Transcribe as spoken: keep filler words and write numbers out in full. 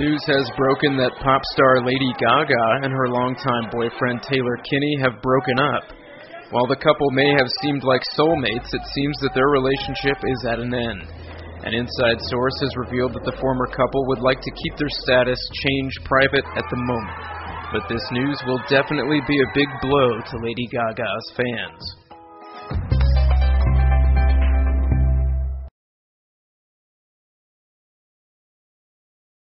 News has broken that pop star Lady Gaga and her longtime boyfriend Taylor Kinney have broken up. While the couple may have seemed like soulmates, it seems that their relationship is at an end. An inside source has revealed that the former couple would like to keep their status change private at the moment. But this news will definitely be a big blow to Lady Gaga's fans.